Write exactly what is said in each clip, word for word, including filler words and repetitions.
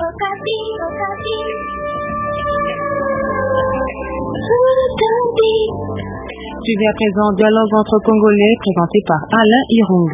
Suivez à présent Dialogue entre Congolais présenté par Alain Irung.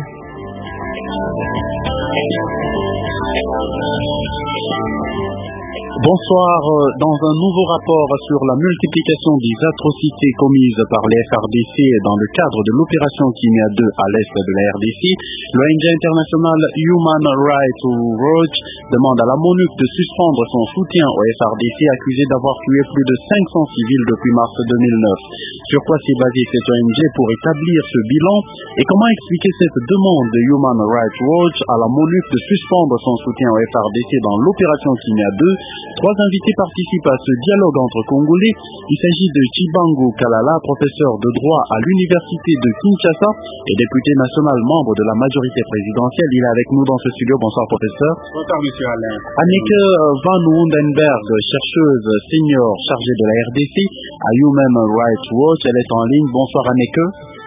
Bonsoir. Dans un nouveau rapport sur la multiplication des atrocités commises par les F R D C dans le cadre de l'opération Kimia deux à l'est de la R D C, l'O N G international Human Rights Watch demande à la MONUC de suspendre son soutien au F R D C accusé d'avoir tué plus de cinq cents civils depuis mars deux mille neuf. Sur quoi s'est basée cette O N G pour établir ce bilan et comment expliquer cette demande de Human Rights Watch à la MONUC de suspendre son soutien au F R D C dans l'opération Kimia deux? Trois invités participent à ce dialogue entre Congolais. Il s'agit de Chibangu Kalala, professeur de droit à l'université de Kinshasa et député national membre de la majorité présidentielle. Il est avec nous dans ce studio. Bonsoir professeur. Bonsoir monsieur Alain. Anneke Van Wundenberg, chercheuse senior chargée de la R D C à Human Rights Watch. Elle est en ligne. Bonsoir Anneke.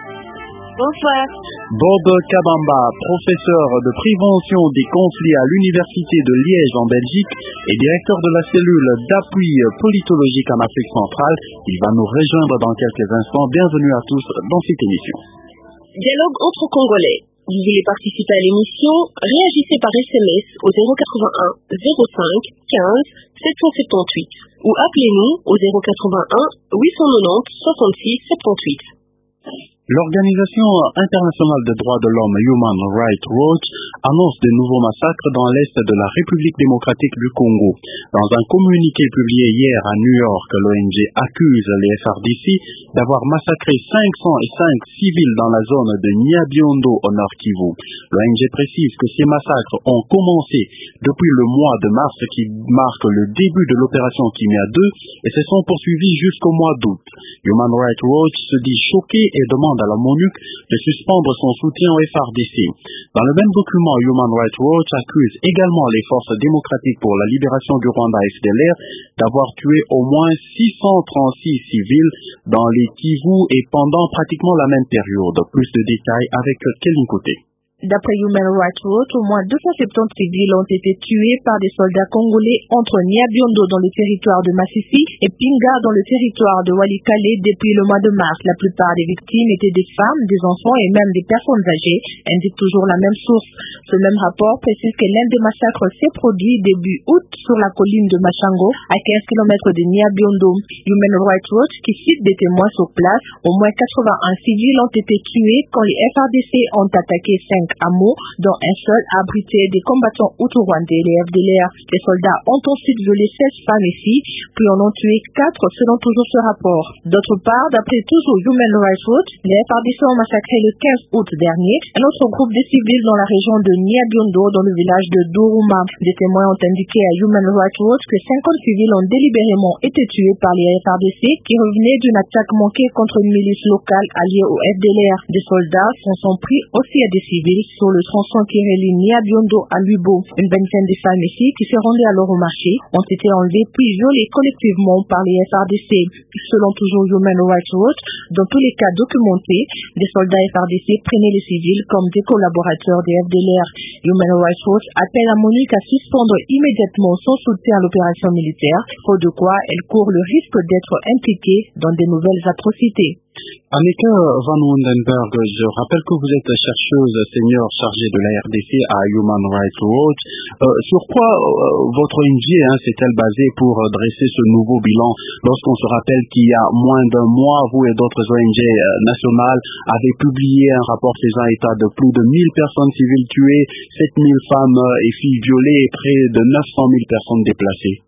Bonsoir. Bob Kabamba, professeur de prévention des conflits à l'université de Liège en Belgique et directeur de la cellule d'appui politologique en Afrique centrale. Il va nous rejoindre dans quelques instants. Bienvenue à tous dans cette émission. Dialogue entre Congolais. Vous voulez participer à l'émission? Réagissez par S M S au zéro quatre-vingt-un zéro cinq quinze sept cent soixante-dix-huit ou appelez-nous au zéro quatre-vingt-un huit cent quatre-vingt-dix soixante-six soixante-dix-huit. L'Organisation internationale des droits de l'homme Human Rights Watch annonce de nouveaux massacres dans l'est de la République démocratique du Congo. Dans un communiqué publié hier à New York, l'O N G accuse les F R D C d'avoir massacré cinq cent cinq civils dans la zone de Nyabiondo au Nord Kivu. L'O N G précise que ces massacres ont commencé depuis le mois de mars qui marque le début de l'opération Kimia deux et se sont poursuivis jusqu'au mois d'août. Human Rights Watch se dit choqué et demande à la MONUC de suspendre son soutien au F R D C. Dans le même document, Human Rights Watch accuse également les forces démocratiques pour la libération du Rwanda F D L R d'avoir tué au moins six cent trente-six civils dans les Kivu et pendant pratiquement la même période. Plus de détails avec Kelly Côté. D'après Human Rights Watch, au moins deux cent soixante-dix civils ont été tués par des soldats congolais entre Nyabiondo dans le territoire de Masisi et Pinga dans le territoire de Walikale depuis le mois de mars. La plupart des victimes étaient des femmes, des enfants et même des personnes âgées, indique toujours la même source. Ce même rapport précise que l'un des massacres s'est produit début août sur la colline de Machango, à quinze kilomètres de Nyabiondo. Human Rights Watch, qui cite des témoins sur place, au moins quatre-vingt-un civils ont été tués quand les F R D C ont attaqué cinq hameaux, dont un seul abritait des combattants hutu-rwandais, les F D L R. Les soldats ont ensuite violé seize femmes et filles, puis en ont tué quatre selon toujours ce rapport. D'autre part, d'après toujours Human Rights Watch, les F R D C ont massacré le quinze août dernier un autre groupe de civils dans la région de Nyabiondo, dans le village de Doruma. Des témoins ont indiqué à Human Rights Watch que cinquante civils ont délibérément été tués par les F R D C qui revenaient d'une attaque manquée contre une milice locale alliée au F D L R. Des soldats s'en sont pris aussi à des civils sur le tronçon qui relie Nyabiondo à Lubo. Une vingtaine de femmes ici qui se rendaient alors au marché ont été enlevées puis violées collectivement par les F R D C. Selon toujours Human Rights Watch, dans tous les cas documentés, des soldats F R D C prenaient les civils comme des collaborateurs des F D L R. Human Rights Watch appelle à MONUC à suspendre immédiatement son soutien à l'opération militaire, faute de quoi elle court le risque d'être impliquée dans de nouvelles atrocités. Anneke Van Wundenberg, je rappelle que vous êtes chercheuse senior chargée de la R D C à Human Rights Watch. Euh, sur quoi euh, votre O N G hein, s'est-elle basée pour euh, dresser ce nouveau bilan lorsqu'on se rappelle qu'il y a moins d'un mois, vous et d'autres O N G euh, nationales avez publié un rapport faisant état de plus de mille personnes civiles tuées, sept mille femmes euh, et filles violées et près de neuf cent mille personnes déplacées?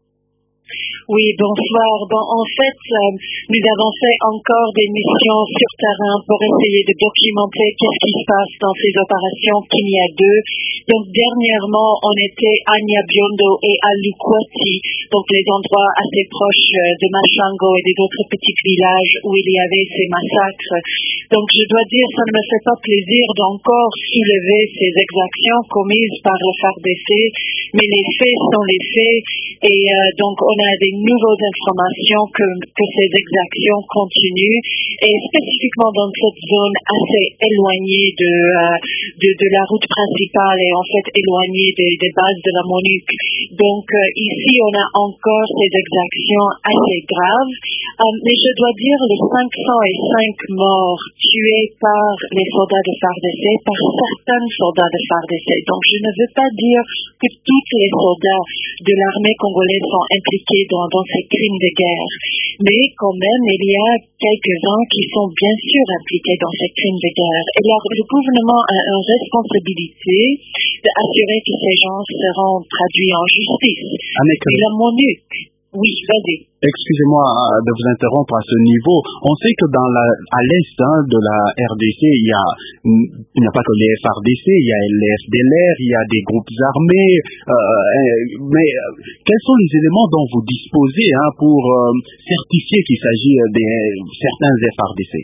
Oui, bonsoir. Bon, en fait, euh, nous avons fait encore des missions sur terrain pour essayer de documenter qu'est-ce qui se passe dans ces opérations Kimia deux. Donc, dernièrement, on était à Nyabiondo et à Lukwati, donc les endroits assez proches de Machango et des autres petits villages où il y avait ces massacres. Donc, je dois dire, ça ne me fait pas plaisir d'encore soulever ces exactions commises par le F A R D C, mais les faits sont les faits et euh, donc on a des nouvelles informations que, que ces exactions continuent et spécifiquement dans cette zone assez éloignée de, euh, de, de la route principale et en fait éloignée des, des bases de la MONUC. Donc euh, ici, on a encore ces exactions assez graves. Euh, mais je dois dire les cinq cent cinq morts tués par les soldats de F A R D C, par certains soldats de F A R D C. Donc je ne veux pas dire que tous les soldats de l'armée congolaise sont impliqués dans, dans ces crimes de guerre. Mais quand même, il y a quelques-uns qui sont bien sûr impliqués dans ces crimes de guerre. Et alors, le gouvernement a une responsabilité d'assurer que ces gens seront traduits en justice. Et la MONUC, oui, vas-y. Excusez-moi de vous interrompre à ce niveau. On sait que dans la, à l'est hein, de la R D C, il y a, il n'y a pas que les F A R D C, il y a les F D L R, il y a des groupes armés. Euh, mais quels sont les éléments dont vous disposez hein, pour euh, certifier qu'il s'agit de certains F A R D C?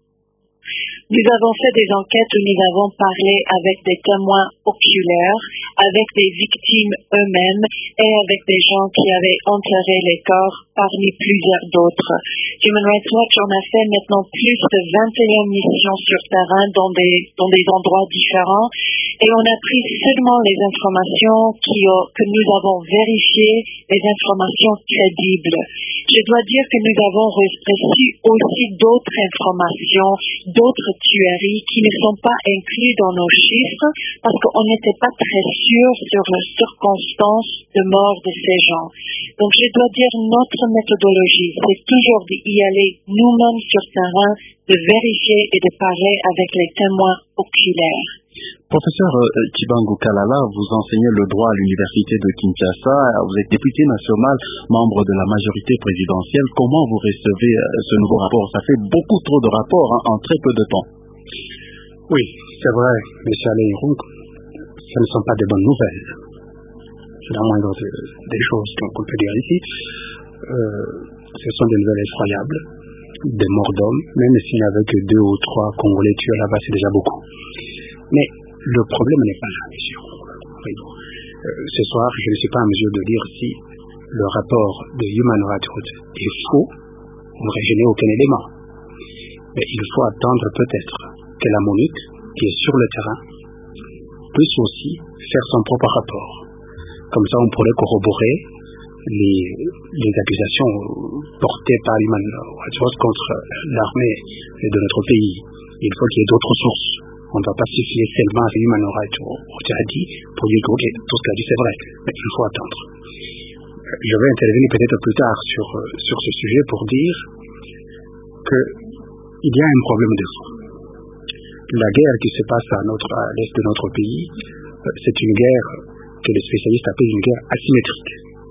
Nous avons fait des enquêtes où nous avons parlé avec des témoins oculaires, avec des victimes eux-mêmes et avec des gens qui avaient enterré les corps parmi plusieurs d'autres. Human Rights Watch en a fait maintenant plus de vingt et une missions sur terrain dans des, dans des endroits différents et on a pris seulement les informations qui, que nous avons vérifiées, les informations crédibles. Je dois dire que nous avons reçu aussi d'autres informations, d'autres tueries qui ne sont pas inclus dans nos chiffres parce qu'on n'était pas très sûr sur les circonstances de mort de ces gens. Donc je dois dire notre méthodologie, c'est toujours d'y aller nous-mêmes sur terrain, de vérifier et de parler avec les témoins oculaires. Professeur Chibangu Kalala, vous enseignez le droit à l'université de Kinshasa, vous êtes député national, membre de la majorité présidentielle. Comment vous recevez ce nouveau rapport? Ça fait beaucoup trop de rapports hein, en très peu de temps. Oui, c'est vrai, M. Alain Roux, ce ne sont pas des bonnes nouvelles. C'est la moindre des choses qu'on peut dire ici. Euh, ce sont des nouvelles effroyables, des morts d'hommes, même s'il n'y avait que deux ou trois Congolais tués là-bas, c'est déjà beaucoup. Mais le problème n'est pas là, monsieur. Oui. Euh, ce soir, je ne suis pas en mesure de dire si le rapport de Human Rights Watch est faux, vous n'aurez gêné aucun élément. Mais il faut attendre peut-être que la MONUC, qui est sur le terrain, puisse aussi faire son propre rapport. Comme ça, on pourrait corroborer les, les accusations portées par Human Rights Watch contre l'armée de notre pays. Il faut qu'il y ait d'autres sources. On ne va pas se fier seulement à Human Rights Watch a dit pour dire que okay, tout ce qu'elle a dit c'est vrai, mais il faut attendre. Je vais intervenir peut-être plus tard sur, sur ce sujet pour dire qu'il y a un problème de fond. La guerre qui se passe à, notre, à l'est de notre pays, c'est une guerre que les spécialistes appellent une guerre asymétrique.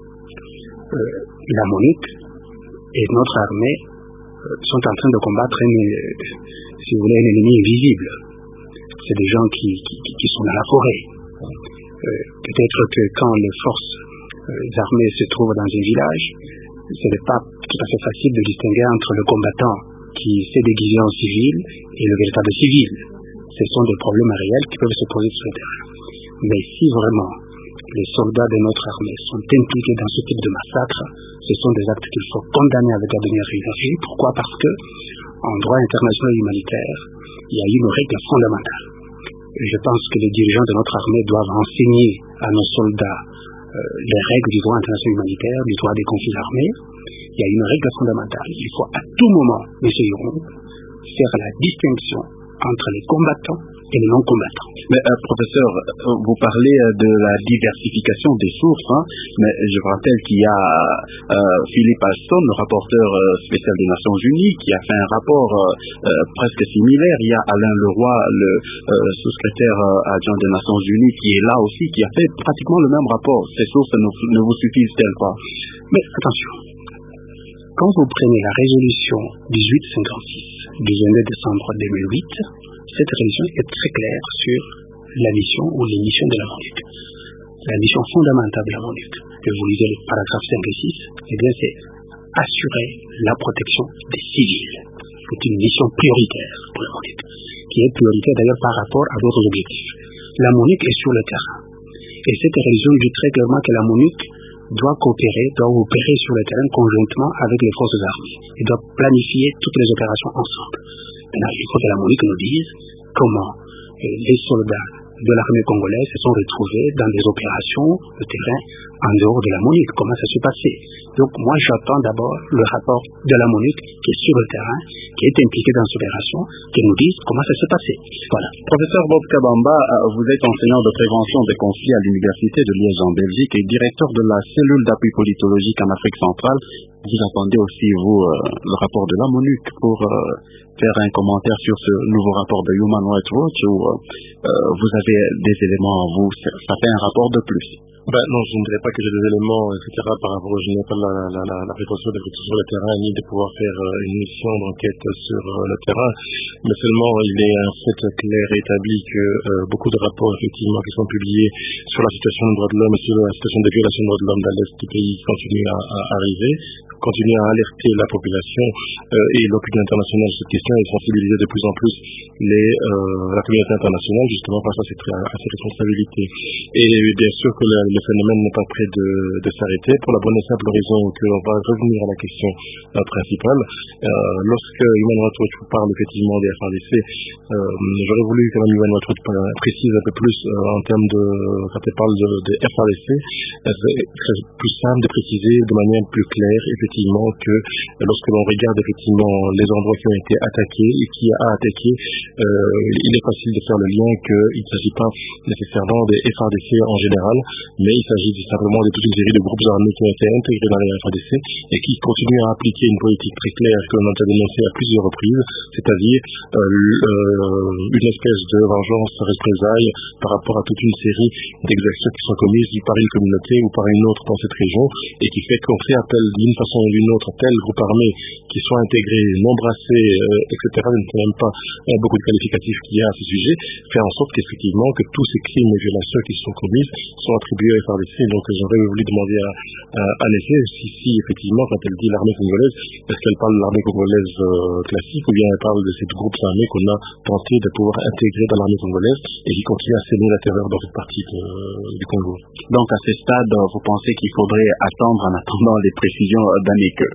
Euh, la MONUC et notre armée euh, sont en train de combattre un, euh, si vous voulez, un ennemi invisible. C'est des gens qui, qui, qui sont dans la forêt. Euh, peut-être que quand les forces euh, armées se trouvent dans un village, ce n'est pas tout à fait facile de distinguer entre le combattant qui s'est déguisé en civil et le véritable civil. Ce sont des problèmes réels qui peuvent se poser sur le terrain. Mais si vraiment les soldats de notre armée sont impliqués dans ce type de massacre, ce sont des actes qu'il faut condamner avec la dernière énergie. Pourquoi? Parce que, en droit international humanitaire, il y a une règle fondamentale. Je pense que les dirigeants de notre armée doivent enseigner à nos soldats euh, les règles du droit international humanitaire, du droit des conflits armés. Il y a une règle fondamentale. Il faut à tout moment, M. Yoron, faire la distinction entre les combattants et les non-combattants. Mais euh, professeur, vous parlez de la diversification des sources, hein, mais je vous rappelle qu'il y a euh, Philippe Alston, le rapporteur euh, spécial des Nations Unies, qui a fait un rapport euh, euh, presque similaire. Il y a Alain Leroy, le euh, sous-secrétaire euh, adjoint des Nations Unies, qui est là aussi, qui a fait pratiquement le même rapport. Ces sources ne, ne vous suffisent-elles pas? Mais attention, quand vous prenez la résolution dix-huit cinquante-six du vingt-deux décembre deux mille huit, cette résolution est très claire sur la mission ou les missions de la MONUC. La mission fondamentale de la MONUC, et vous lisez les paragraphes cinq et six, eh bien c'est assurer la protection des civils. C'est une mission prioritaire pour la MONUC, qui est prioritaire d'ailleurs par rapport à d'autres objectifs. La MONUC est sur le terrain. Et cette résolution dit très clairement que la MONUC doit coopérer, doit opérer sur le terrain conjointement avec les forces armées. Et doit planifier toutes les opérations ensemble. Maintenant, il faut que la MONUC nous dise comment les soldats de l'armée congolaise se sont retrouvés dans des opérations de terrain en dehors de la MONUC, comment ça s'est passé. Donc moi j'attends d'abord le rapport de la MONUC qui est sur le terrain, qui est impliqué dans cette opération, qui nous dise comment ça s'est passé. Voilà. Professeur Bob Kabamba, vous êtes enseignant de prévention des conflits à l'Université de Liège en Belgique et directeur de la cellule d'appui politologique en Afrique centrale. Vous attendez aussi, vous, euh, le rapport de la MONUC pour euh, faire un commentaire sur ce nouveau rapport de Human Rights Watch où euh, vous avez des éléments, vous, ça fait un rapport de plus. Ben non, je ne dirais pas que j'ai des éléments, et cetera, par rapport au, je n'ai pas la, la, la, la prétention d'être sur le terrain, ni de pouvoir faire euh, une mission d'enquête sur euh, le terrain, mais seulement il est un fait clair et établi que euh, beaucoup de rapports, effectivement, qui sont publiés sur la situation des droits de l'homme et sur la situation des violations des droits de l'homme dans l'Est du pays continuent à, à arriver, continuent à alerter la population euh, et l'opinion internationale sur cette question et sensibiliser de plus en plus les, euh, la communauté internationale, justement, face à ces, à ces responsabilités. Et bien sûr que le, le phénomène n'est pas prêt de, de s'arrêter, pour la bonne et simple raison qu'on va revenir à la question euh, principale. Euh, lorsque Human Rights Watch parle effectivement des F A R D C, euh, j'aurais voulu quand même Human Rights Watch précise un peu plus euh, en termes de, quand elle parle de, de F A R D C, c'est plus simple de préciser de manière plus claire, effectivement, que lorsque l'on regarde effectivement les endroits qui ont été attaqués et qui a attaqué, euh, il est facile de faire le lien qu'il ne s'agit pas nécessairement des F A R D C en général, mais il s'agit simplement de toute une série de groupes armés qui ont été intégrés dans les F A R D C et qui continuent à appliquer une politique très claire que l'on a déjà dénoncée à plusieurs reprises, c'est-à-dire euh, euh, une espèce de vengeance représailles par rapport à toute une série d'exactions qui sont commises par une communauté ou par une autre dans cette région et qui fait qu'on fait appel d'une façon ou d'une autre à tel groupe armé qui soit intégré, non brassé, euh, et cetera. Je ne sais même pas euh, beaucoup de qualificatifs qu'il y a à ce sujet, faire en sorte qu'effectivement que tous ces crimes et violations qui sont commises sont attribués à F A R D C. Donc j'aurais voulu demander à, à, à l'effet si, si effectivement quand elle dit l'armée congolaise, est-ce qu'elle parle de l'armée congolaise euh, classique ou bien elle parle de ces groupes armés qu'on a tenté de pouvoir intégrer dans l'armée congolaise et qui continuent à semer la terreur dans cette partie de, du Congo. Donc à ce stade, vous pensez qu'il faudrait attendre en attendant les précisions d'Anneke?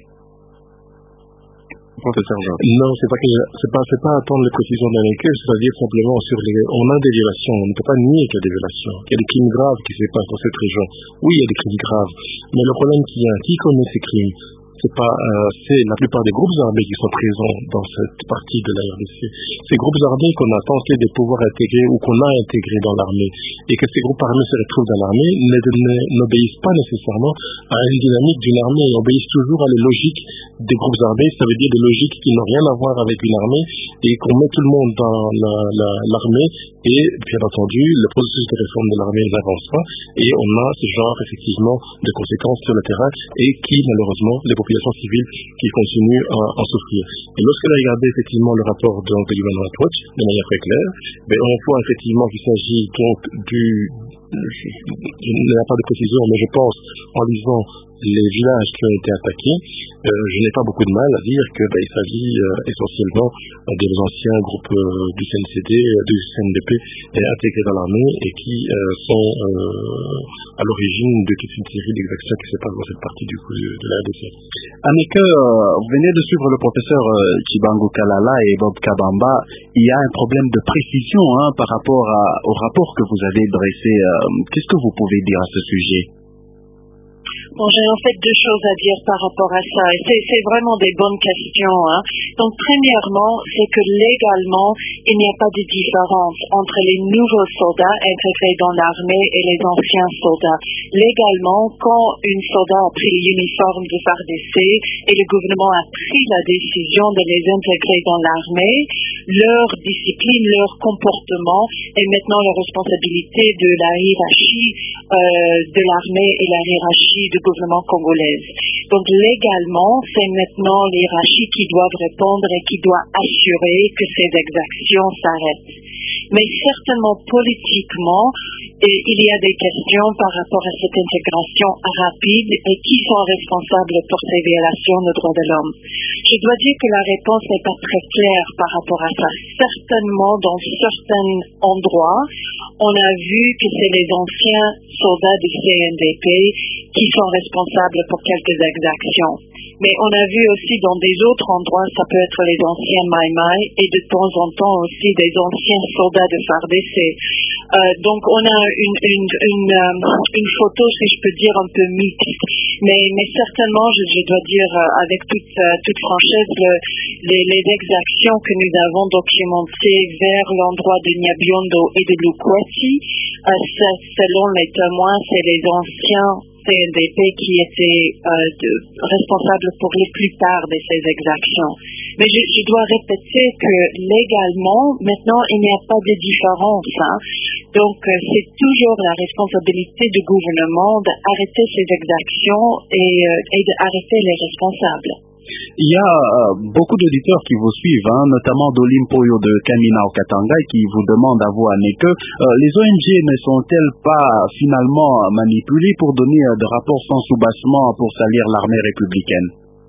Professeur Jean. Non, c'est pas que c'est pas c'est pas attendre les précisions d'Anneke, c'est-à-dire simplement sur les on a des violations, on ne peut pas nier qu'il y a des violations, qu'il y a des crimes graves qui se passent dans cette région. Oui, il y a des crimes graves, mais le problème qu'il y a, qui commet ces crimes? C'est pas, euh, c'est la plupart des groupes armés qui sont présents dans cette partie de la R D C. Ces groupes armés qu'on a tenté de pouvoir intégrer ou qu'on a intégrés dans l'armée, et que ces groupes armés se retrouvent dans l'armée, n'obéissent pas nécessairement à une dynamique d'une armée, ils obéissent toujours à la logique des groupes armés, ça veut dire des logiques qui n'ont rien à voir avec une armée, et qu'on met tout le monde dans la, la, l'armée, et bien entendu, le processus de réforme de l'armée n'avance pas, et on a ce genre, effectivement, de conséquences sur le terrain, et qui, malheureusement, les populations civiles qui continuent à en souffrir. Et lorsque l'on regarde effectivement le rapport de Human Rights Watch de manière très claire, ben on voit effectivement qu'il s'agit donc du, je n'ai pas de précision, mais je pense en lisant les villages qui ont été attaqués, euh, je n'ai pas beaucoup de mal à dire que ben, il s'agit euh, essentiellement euh, des anciens groupes euh, du C N C D, euh, du C N D P euh, intégrés dans l'armée et qui euh, sont euh, à l'origine de toute une série d'exactions qui se passent dans cette partie du coup de, de la R D C. Anneke, euh, vous venez de suivre le professeur euh, Chibangu Kalala et Bob Kabamba. Il y a un problème de précision hein, par rapport à, au rapport que vous avez dressé. Euh, qu'est-ce que vous pouvez dire à ce sujet? Bon, j'ai en fait deux choses à dire par rapport à ça. Et c'est, c'est vraiment des bonnes questions. Hein. Donc, premièrement, c'est que légalement, il n'y a pas de différence entre les nouveaux soldats intégrés dans l'armée et les anciens soldats. Légalement, quand une soldat a pris l'uniforme de F A R D C et le gouvernement a pris la décision de les intégrer dans l'armée, leur discipline, leur comportement est maintenant la responsabilité de la hiérarchie euh, de l'armée et la hiérarchie du gouvernement congolais. Donc légalement, c'est maintenant les hiérarchies qui doivent répondre et qui doivent assurer que ces exactions s'arrêtent. Mais certainement politiquement, et il y a des questions par rapport à cette intégration rapide et qui sont responsables pour ces violations de droits de l'homme. Je dois dire que la réponse n'est pas très claire par rapport à ça. Certainement, dans certains endroits, on a vu que c'est les anciens soldats du C N D P qui sont responsables pour quelques exactions. Mais on a vu aussi dans des autres endroits, ça peut être les anciens Maï-Maï et de temps en temps aussi des anciens soldats de F A R D C. Euh, donc on a une, une, une, euh, une photo, si je peux dire, un peu mixte. Mais, mais certainement, je, je dois dire euh, avec toute, euh, toute franchise, le, les, les exactions que nous avons documentées vers l'endroit de Nyabiondo et de Lukweti, euh, selon les témoins, c'est les anciens C N D P qui étaient euh, de, responsables pour la plupart de ces exactions. Mais je, je dois répéter que légalement, maintenant, il n'y a pas de différence. Hein. Donc, euh, c'est toujours la responsabilité du gouvernement d'arrêter ces exactions et, euh, et d'arrêter les responsables. Il y a euh, beaucoup d'auditeurs qui vous suivent, hein, notamment d'Olimpoyo de Kamina au Katanga, qui vous demandent à vous, Anneke, euh, les O N G ne sont-elles pas finalement manipulées pour donner euh, des rapports sans soubassement pour salir l'armée républicaine?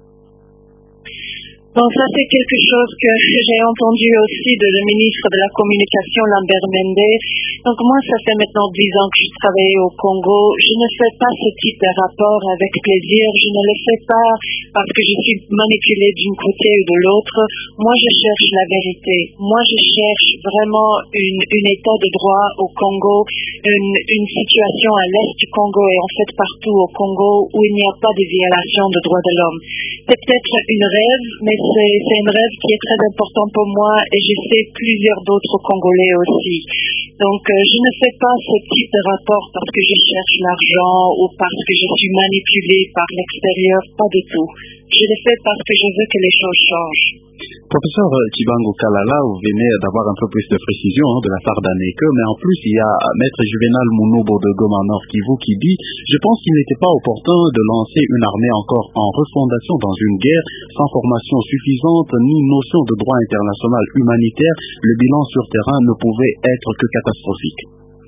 Bon, ça c'est quelque chose que j'ai entendu aussi de le ministre de la Communication, Lambert Mende. Donc moi, ça fait maintenant dix ans que je travaille au Congo. Je ne fais pas ce type de rapport avec plaisir. Je ne le fais pas parce que je suis manipulée d'un côté ou de l'autre. Moi, je cherche la vérité. Moi, je cherche vraiment une, une état de droit au Congo, une, une situation à l'est du Congo et en fait partout au Congo où il n'y a pas de violation de droits de l'homme. C'est peut-être une rêve, mais c'est, c'est un rêve qui est très important pour moi et je sais plusieurs d'autres Congolais aussi. Donc, euh, je ne fais pas ce type de rapport parce que je cherche l'argent ou parce que je suis manipulée par l'extérieur, pas du tout. Je le fais parce que je veux que les choses changent. Professeur Chibango Kalala, vous venez d'avoir un peu plus de précision hein, de la part d'Anneke, mais en plus il y a Maître Juvenal Mounobo de Goma Nord Kivu qui dit « Je pense qu'il n'était pas opportun de lancer une armée encore en refondation dans une guerre sans formation suffisante ni notion de droit international humanitaire. Le bilan sur terrain ne pouvait être que catastrophique. »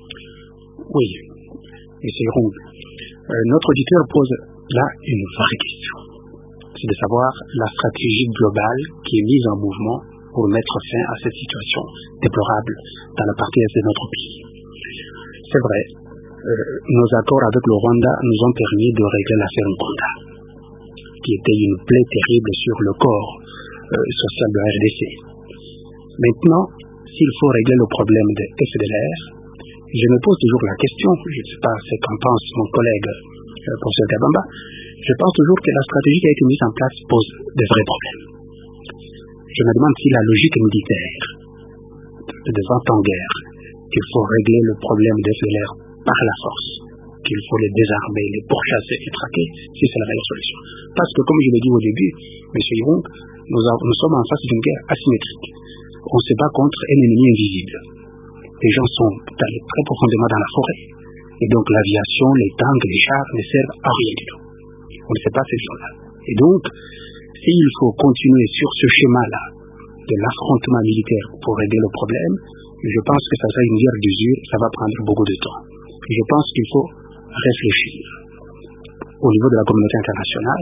Oui, et c'est rond. Euh, notre auditeur pose là une vraie question. C'est de savoir la stratégie globale qui est mise en mouvement pour mettre fin à cette situation déplorable dans la partie est de notre pays. C'est vrai, euh, nos accords avec le Rwanda nous ont permis de régler l'affaire Rwanda, qui était une plaie terrible sur le corps euh, social de la R D C. Maintenant, s'il faut régler le problème des F D L R, je me pose toujours la question, je ne sais pas ce qu'en pense mon collègue euh, professeur Kabamba, je pense toujours que la stratégie qui a été mise en place pose de vrais problèmes. Je me demande si la logique militaire de vingt ans en guerre, qu'il faut régler le problème des F D L R par la force, qu'il faut les désarmer, les pourchasser et traquer, si c'est la meilleure solution. Parce que, comme je l'ai dit au début, M. Yvon, nous, nous sommes en face d'une guerre asymétrique. On se bat contre un ennemi invisible. Les gens sont allés très profondément dans la forêt. Et donc l'aviation, les tanks, les chars ne servent à rien du tout. On ne sait pas ces gens-là. Et donc, s'il faut continuer sur ce schéma-là de l'affrontement militaire pour régler le problème, je pense que ça sera une guerre d'usure, ça va prendre beaucoup de temps. Je pense qu'il faut réfléchir au niveau de la communauté internationale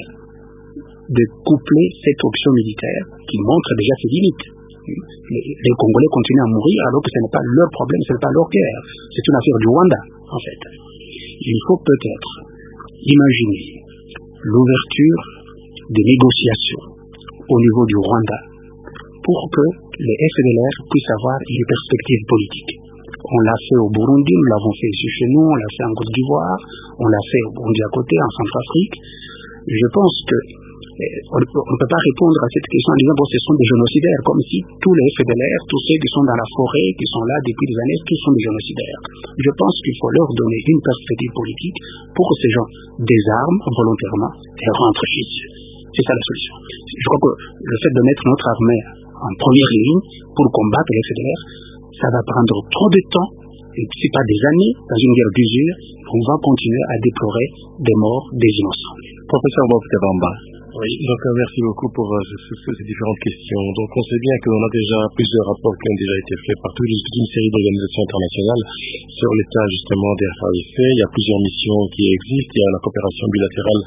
de coupler cette option militaire qui montre déjà ses limites. Les, les Congolais continuent à mourir alors que ce n'est pas leur problème, ce n'est pas leur guerre. C'est une affaire du Rwanda, en fait. Il faut peut-être imaginer l'ouverture des négociations au niveau du Rwanda pour que les F D L R puissent avoir une perspective politique. On l'a fait au Burundi, nous l'avons fait ici chez nous, on l'a fait en Côte d'Ivoire, on l'a fait au Burundi à côté, en Centrafrique. Je pense que on ne peut pas répondre à cette question en disant bon, ce sont des génocidaires, comme si tous les F D L R, tous ceux qui sont dans la forêt, qui sont là depuis des années, tous sont des génocidaires. Je pense qu'il faut leur donner une perspective politique pour que ces gens désarment volontairement et rentrent chez eux. C'est ça la solution. Je crois que le fait de mettre notre armée en première ligne pour combattre les F D L R, ça va prendre trop de temps, et si pas des années, dans une guerre d'usure, on va continuer à déplorer des morts, des innocents. Professeur Bob Kabamba. Oui, donc euh, merci beaucoup pour euh, ce, ce, ces différentes questions. Donc on sait bien qu'on a déjà plusieurs rapports qui ont déjà été faits par toute une série d'organisations internationales sur l'état justement des F A R D C. Il y a plusieurs missions qui existent. Il y a la coopération bilatérale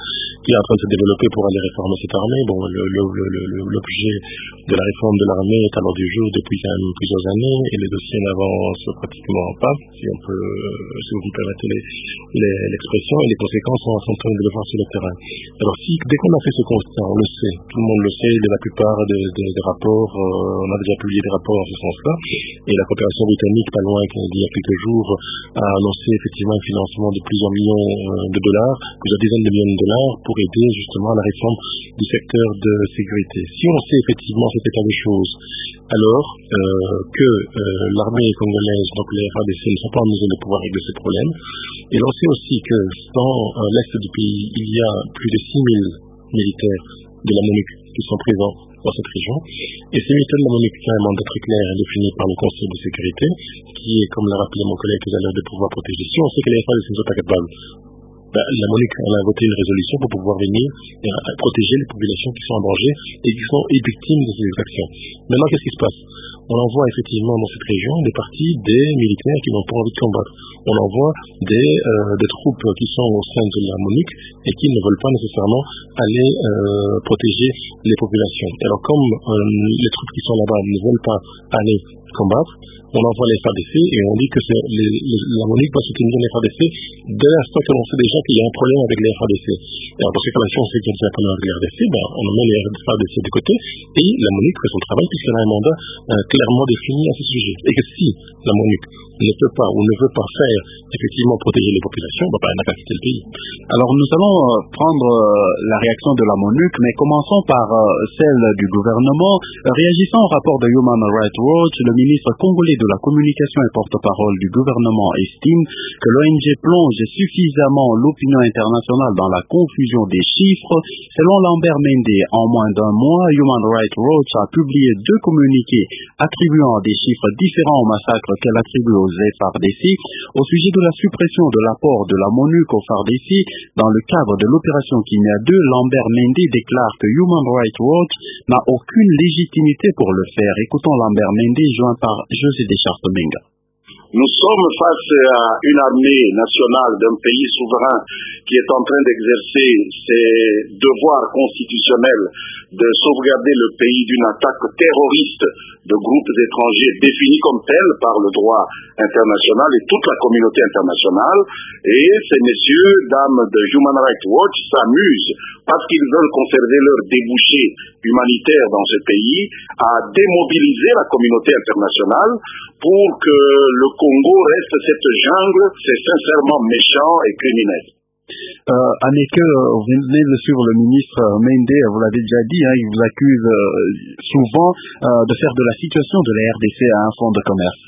qui est en train de se développer pour aller réformer cette armée. Bon, le, le, le, le, l'objet de la réforme de l'armée est à l'ordre du jour depuis quand même plusieurs années et le dossier n'avance pratiquement pas, si on peut, si vous me permettez les, les, l'expression, et les conséquences sont, sont en train de le voir sur le terrain. Alors si, dès qu'on a fait ce constat, on le sait, tout le monde le sait, de la plupart des, des, des rapports, euh, on a déjà publié des rapports en ce sens-là, et la coopération britannique, pas loin d'il y a quelques jours, a annoncé effectivement un financement de plusieurs millions de dollars, plusieurs dizaines de millions de dollars pour aider justement à la réforme du secteur de sécurité. Si on sait effectivement cet état de choses, alors euh, que euh, l'armée congolaise, donc les R A D C, ne sont pas en mesure de pouvoir régler ce problème, et l'on sait aussi que dans euh, l'est du pays, il y a plus de six mille militaires de la MONUC qui sont présents dans cette région, et ces militaires de la MONUC qui ont un mandat très clair et défini par le Conseil de sécurité, qui est, comme l'a rappelé mon collègue tout à l'heure, de pouvoir protéger. Si on sait que les R A D C ne sont pas capables, ben, la MONUC, on a voté une résolution pour pouvoir venir et protéger les populations qui sont en danger et qui sont victimes de ces exactions. Maintenant, qu'est-ce qui se passe? On envoie effectivement dans cette région des parties des militaires qui n'ont pas envie de combattre. On envoie des, euh, des troupes qui sont au sein de la MONUC et qui ne veulent pas nécessairement aller euh, protéger les populations. Alors comme euh, les troupes qui sont là-bas ne veulent pas aller combattre, on envoie les F A D C et on dit que c'est les, les, la MONUC va soutenir les F A D C dès l'instant que l'on sait déjà qu'il y a un problème avec les F A D C. Et alors, parce que quand la chose c'est qu'il y a un problème avec les R D C, ben, on met les F A D C de côté et la MONUC fait son travail puisqu'elle a un mandat euh, clairement défini à ce sujet. Et que si la MONUC ne peut pas ou ne veut pas faire effectivement protéger les populations, ben, ben, elle n'a qu'à quitter le pays. Alors nous allons euh, prendre euh, la réaction de la MONUC, mais commençons par euh, celle du gouvernement. Euh, réagissant au rapport de Human Rights Watch, le ministre congolais de la communication et porte-parole du gouvernement estime que l'O N G plonge suffisamment l'opinion internationale dans la confusion des chiffres. Selon Lambert Mende, en moins d'un mois, Human Rights Watch a publié deux communiqués attribuant des chiffres différents au massacre qu'elle attribue aux F A R D C au sujet de la suppression de l'apport de la MONUC au F A R D C dans le cadre de l'opération Kenya deux. Lambert Mende déclare que Human Rights Watch n'a aucune légitimité pour le faire. Écoutons Lambert Mende, joint par José Deschartes-Menga. Nous sommes face à une armée nationale d'un pays souverain qui est en train d'exercer ses devoirs constitutionnels de sauvegarder le pays d'une attaque terroriste de groupes étrangers définis comme tels par le droit international et toute la communauté internationale. Et ces messieurs, dames de Human Rights Watch s'amusent parce qu'ils veulent conserver leur débouché humanitaire dans ce pays à démobiliser la communauté internationale pour que le Congo reste cette jungle. C'est sincèrement méchant et criminel. Euh, Anneke, vous venez de suivre le ministre Mende, vous l'avez déjà dit, hein, il vous accuse euh, souvent euh, de faire de la situation de la R D C à un fonds de commerce.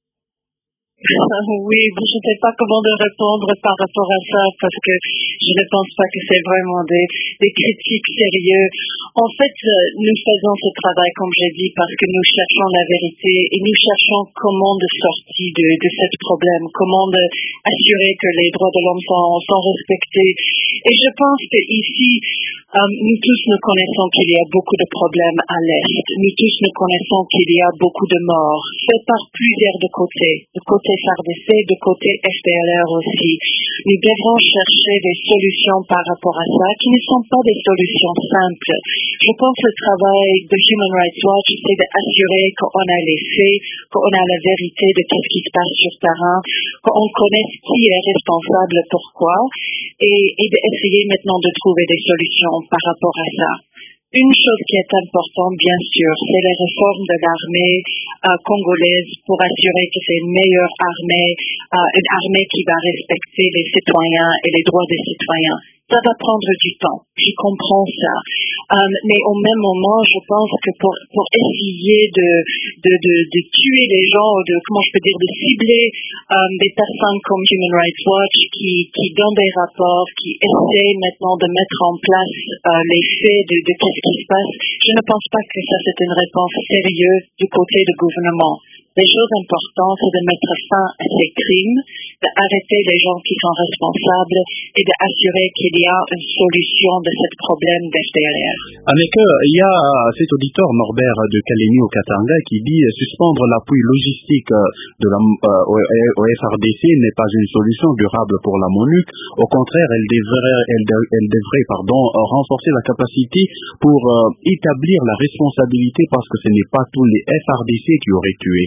Oui, je ne sais pas comment de répondre par rapport à ça parce que je ne pense pas que c'est vraiment des, des critiques sérieuses. En fait, nous faisons ce travail, comme j'ai dit, parce que nous cherchons la vérité et nous cherchons comment de sortir de, de ce problème, comment de assurer que les droits de l'homme sont, sont respectés. Et je pense qu'ici, euh, nous tous nous connaissons qu'il y a beaucoup de problèmes à l'Est. Nous tous nous connaissons qu'il y a beaucoup de morts, faits par plusieurs de côtés, de côté F A R D C, de côté F D L R aussi. Nous devrons chercher des solutions par rapport à ça, qui ne sont pas des solutions simples. Je pense que le travail de Human Rights Watch, c'est d'assurer qu'on a les faits, qu'on a la vérité de ce qui se passe sur le terrain, qu'on connaisse qui est responsable, pourquoi, et, et d'essayer maintenant de trouver des solutions par rapport à ça. Une chose qui est importante, bien sûr, c'est la réforme de l'armée euh, congolaise pour assurer que c'est une meilleure armée, euh, une armée qui va respecter les citoyens et les droits des citoyens. Ça va prendre du temps, je comprends ça. Um, mais au même moment, je pense que pour, pour essayer de, de, de, de tuer les gens, de, comment je peux dire, de cibler um, des personnes comme Human Rights Watch qui, qui donnent des rapports, qui essaient maintenant de mettre en place uh, les faits de, de qu'est-ce qui se passe, je ne pense pas que ça c'est une réponse sérieuse du côté du gouvernement. Les choses importantes, c'est de mettre fin à ces crimes, d'arrêter les gens qui sont responsables et d'assurer qu'il y a une solution de ce problème d'F D L R. En effet, il y a cet auditeur Norbert de Kalemi au Katanga qui dit suspendre l'appui logistique de la, euh, au, au F R D C n'est pas une solution durable pour la MONUC. Au contraire, elle devrait, elle, de, elle devrait pardon, renforcer la capacité pour euh, établir la responsabilité parce que ce n'est pas tous les F R D C qui auraient tué.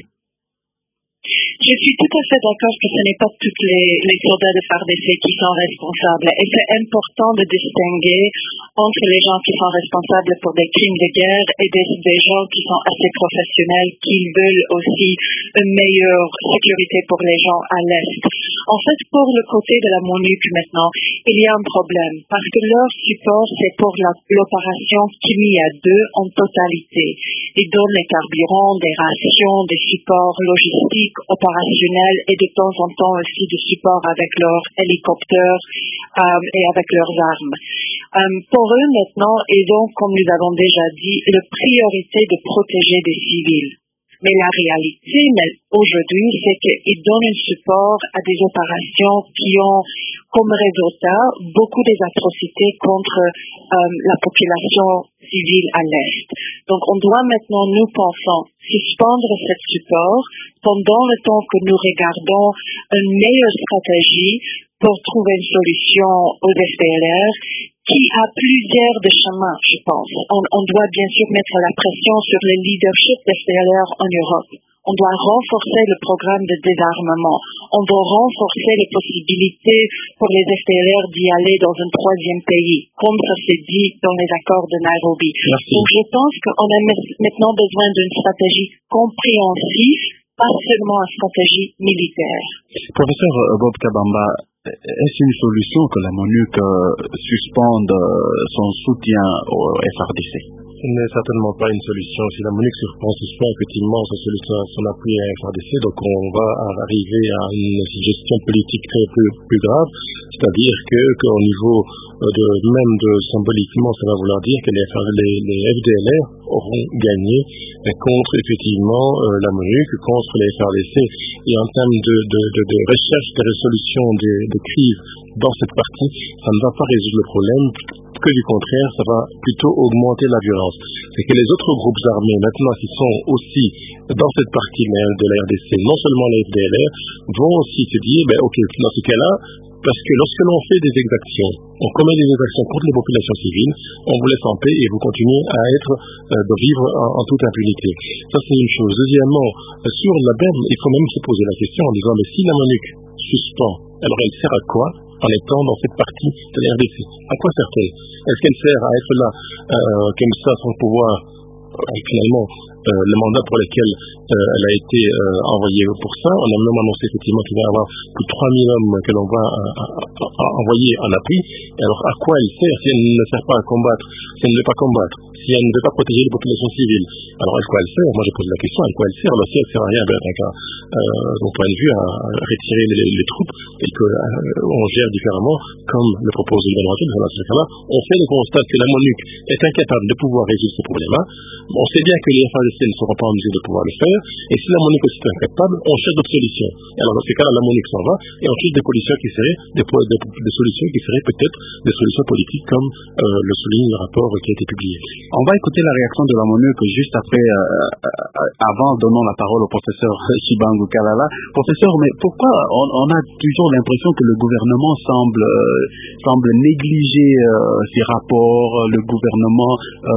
Je suis tout à fait d'accord que ce n'est pas tous les, les soldats de F A R D C qui sont responsables. Et c'est important de distinguer entre les gens qui sont responsables pour des crimes de guerre et des, des gens qui sont assez professionnels, qui veulent aussi une meilleure sécurité pour les gens à l'Est. En fait, pour le côté de la MONUC maintenant, il y a un problème parce que leur support, c'est pour la, l'opération Kimia deux en totalité. Ils donnent les carburants, des rations, des supports logistiques, opérationnels et de temps en temps aussi du support avec leurs hélicoptères euh, et avec leurs armes. Euh, pour eux maintenant, ils ont, comme nous avons déjà dit, la priorité de protéger des civils. Mais la réalité aujourd'hui, c'est qu'ils donnent un support à des opérations qui ont comme résultat beaucoup des atrocités contre euh, la population civile à l'Est. Donc on doit maintenant, nous pensons, suspendre ce support pendant le temps que nous regardons une meilleure stratégie pour trouver une solution aux F D L R qui a plusieurs de chemins, je pense. On, on doit bien sûr mettre la pression sur le leadership des F D L R en Europe. On doit renforcer le programme de désarmement. On doit renforcer les possibilités pour les F D L R d'y aller dans un troisième pays, comme ça s'est dit dans les accords de Nairobi. Merci. Donc je pense qu'on a maintenant besoin d'une stratégie compréhensive, pas seulement une stratégie militaire. Professeur Bob Kabamba, est-ce une solution que la MONUC euh, suspende euh, son soutien au F R D C? Ce n'est certainement pas une solution. Si la MONUC suspend effectivement son, son appui à F R D C, donc on va arriver à une gestion politique très plus, plus grave, c'est-à-dire que qu'au niveau de même de symboliquement, ça va vouloir dire que les, les, les F D L R auront gagné contre effectivement euh, la MONUC, contre les F R D C. Et en termes de, de, de, de recherche de résolution des, des crises dans cette partie, ça ne va pas résoudre le problème, que du contraire, ça va plutôt augmenter la violence. C'est que les autres groupes armés, maintenant, qui sont aussi dans cette partie de la R D C, non seulement les F D L R, vont aussi se dire, ben, ok, dans ce cas-là, parce que lorsque l'on fait des exactions, on commet des exactions contre les populations civiles, on vous laisse en paix et vous continuez à être, euh, de vivre en, en toute impunité. Ça, c'est une chose. Deuxièmement, euh, sur la B E M, il faut même se poser la question en disant, mais si la MONUC suspend, alors elle sert à quoi en étant dans cette partie de la R D C? À quoi sert-elle? Est-ce qu'elle sert à être là, euh, comme ça, sans pouvoir, euh, finalement, Euh, le mandat pour lequel euh, elle a été euh, envoyée pour ça? On a même annoncé effectivement qu'il va y avoir plus de trois mille hommes que l'on va euh, euh, envoyer en appui. Alors à quoi elle sert si elle ne sert pas à combattre, si elle ne veut pas combattre, si elle ne veut pas protéger les populations civiles? Alors à quoi elle sert? Moi je pose la question, à quoi elle sert? Alors si elle ne sert à rien, ben, ben, euh, de mon point de vue, à retirer les, les troupes et qu'on euh, gère différemment, comme le propose le gouvernement. Dans ce cas-là, on fait le constat que la MONUC est incapable de pouvoir résoudre ce problème-là. On sait bien que les F R D C ne seront pas en mesure de pouvoir le faire, et si la MONUC aussi est incapable, on cherche d'autres solutions. Et alors dans ce cas-là, la MONUC s'en va, et on cherche des solutions qui seraient des, des, des solutions qui seraient peut-être des solutions politiques, comme euh, le souligne le rapport qui a été publié. On va écouter la réaction de la MONUC juste après, euh, euh, avant donnant la parole au professeur Chibangu Kalala. Professeur, mais pourquoi on, on a toujours l'impression que le gouvernement semble, euh, semble négliger euh, ces rapports, le gouvernement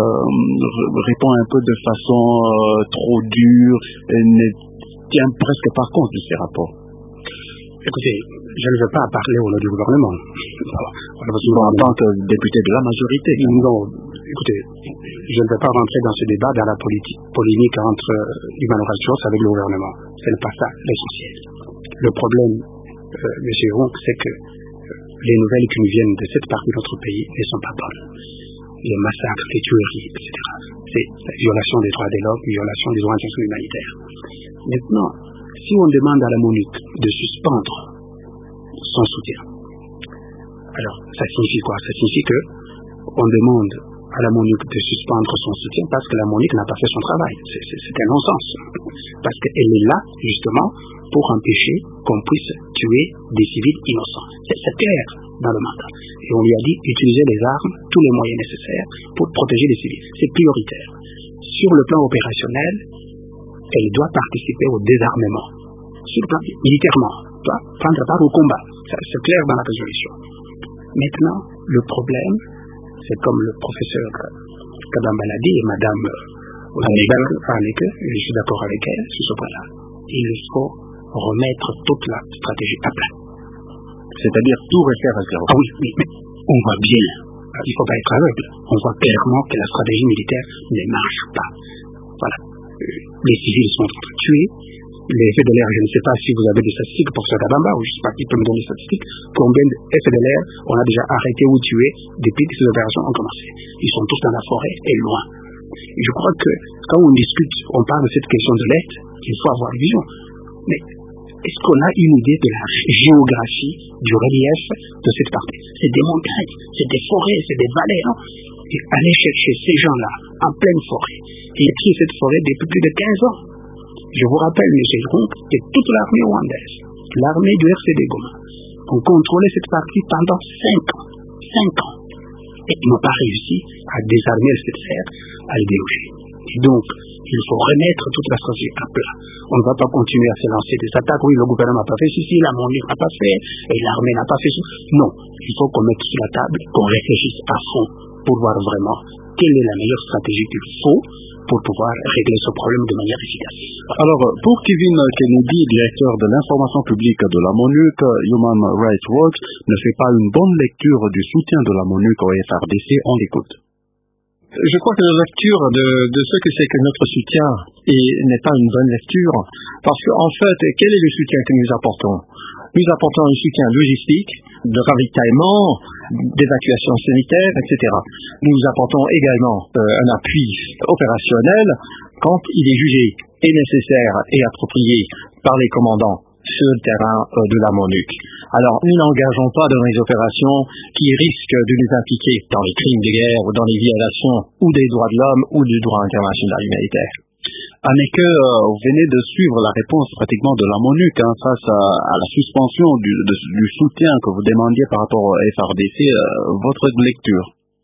euh, répond un peu de façon euh, trop dure, et ne tient presque pas compte de ces rapports? Écoutez, je ne veux pas parler au nom du gouvernement. En tant que député de la majorité. Non, écoutez, je ne veux pas rentrer dans ce débat, dans la politique, polémique entre Human Rights Watch avec le gouvernement. Ce n'est pas ça l'essentiel. Le problème, euh, M. Ronk, c'est que les nouvelles qui nous viennent de cette partie de notre pays ne sont pas bonnes. Les massacres, les tueries, et cetera. C'est la violation des droits de l'homme, violation des droits internationaux humanitaires. Maintenant, si on demande à la MONUC de suspendre son soutien, alors ça signifie quoi? Ça signifie que on demande à la MONUC de suspendre son soutien parce que la MONUC n'a pas fait son travail. C'est, c'est, c'est un non-sens. Parce qu'elle est là, justement, pour empêcher qu'on puisse tuer des civils innocents. C'est, c'est clair dans le mandat. Et on lui a dit utiliser les armes, tous les moyens nécessaires pour protéger les civils. C'est prioritaire. Sur le plan opérationnel, elle doit participer au désarmement. Sur le plan militairement, doit prendre part au combat. Ça, c'est clair dans la résolution. Maintenant, le problème, c'est comme le professeur Kadamba l'a dit et Madame Haneke, je suis d'accord avec elle sur ce point-là. Il faut remettre toute la stratégie à plat. C'est-à-dire tout refaire à zéro. Ah oui, oui, mais on voit bien, il ne faut pas être aveugle, on voit clairement que la stratégie militaire ne marche pas. Voilà. Les civils sont tués. Les F D L R, je ne sais pas si vous avez des statistiques pour ce Kadamba, ou je ne sais pas qui peut me donner des statistiques, combien de F D L R on a déjà arrêté ou tué depuis que ces opérations ont commencé. Ils sont tous dans la forêt et loin. Et je crois que quand on discute, on parle de cette question de l'Est, il faut avoir une vision. Mais est-ce qu'on a une idée de la géographie, du relief de cette partie? C'est des montagnes, c'est des forêts, c'est des vallées, non? Et aller chercher ces gens-là en pleine forêt, qui écrit cette forêt depuis plus de quinze ans. Je vous rappelle, M. Jérôme, que toute l'armée rwandaise, l'armée du R C D Goma, ont contrôlé cette partie pendant cinq ans. cinq ans. Et ils n'ont pas réussi à désarmer le nécessaire à l'idéologie. Et donc, il faut remettre toute la stratégie à plat. On ne va pas continuer à se lancer des attaques. Oui, le gouvernement n'a pas fait ceci, la MONUC n'a pas fait, et l'armée n'a pas fait ceci. Non, il faut qu'on mette sur la table, qu'on réfléchisse à fond pour voir vraiment quelle est la meilleure stratégie qu'il faut pour pouvoir régler ce problème de manière efficace. Alors, pour Kevin Kennedy, directeur de l'information publique de la MONUC, Human Rights Watch ne fait pas une bonne lecture du soutien de la MONUC au F R D C. On l'écoute. Je crois que la lecture de, de ce que c'est que notre soutien n'est pas une bonne lecture, parce qu'en fait, quel est le soutien que nous apportons? Nous apportons un soutien logistique, de ravitaillement, d'évacuation sanitaire, et cetera. Nous apportons également euh, un appui opérationnel quand il est jugé et nécessaire et approprié par les commandants sur le terrain euh, de la MONUC. Alors, nous n'engageons pas dans les opérations qui risquent de nous impliquer dans les crimes de guerre ou dans les violations ou des droits de l'homme ou du droit international humanitaire. Anneke, euh, vous venez de suivre la réponse pratiquement de la MONUC hein, face à, à la suspension du, de, du soutien que vous demandiez par rapport au F R D C. Euh, votre lecture?